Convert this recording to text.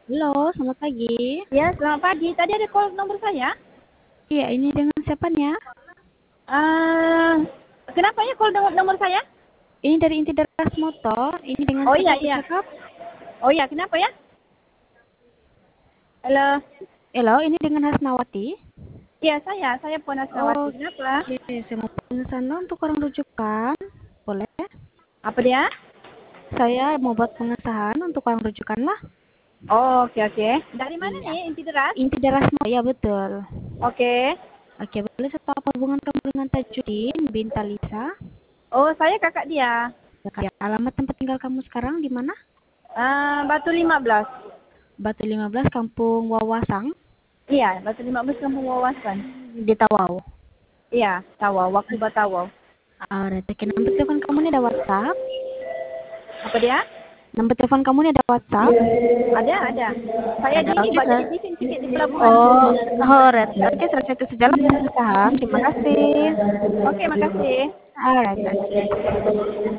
Halo, selamat pagi. Ya, selamat pagi. Tadi ada call nomor saya. Iya, ini dengan siapanya? Eh, kenapa ya call nomor saya? Ini dari Inti Deras Motor. Ini dengan Oh siapa iya, iya. bercakap? Oh iya, kenapa ya? Halo. Halo, ini dengan Hasnawati. Iya, saya Pona Asnawati. Kenapa? Oke, saya mau pemesanan untuk orang rujukan. Boleh? Apa dia? Saya mau buat pengesahan untuk orang rujukan lah. Oh, oke, oke. Dari mana Iya. nih, Inti Deras? Inti Deras Motor, ya betul. Oke. Oke, boleh saya tahu apa hubungan kamu dengan Tajudin bin Talisa? Oh, saya kakak dia. Ya, alamat tempat tinggal kamu sekarang di mana? Batu 15. Batu 15, Kampung Wawasang, Iya, Batu 15 Kampung Wawasan. di Tawau. Iya, Tawau, waktu Batawau. Alright, oke. Nomor telepon kamu ini ada WhatsApp? Apa dia? Nomor telepon kamu ini ada WhatsApp? Ada. Saya Ada, di ini, oke, Mbak, jadi Sir. tiket di pelabuhan. Oh, alright. Oke, selesai itu sejalan dengan pengesahan. Terima kasih. Oke, makasih. Alright, oke.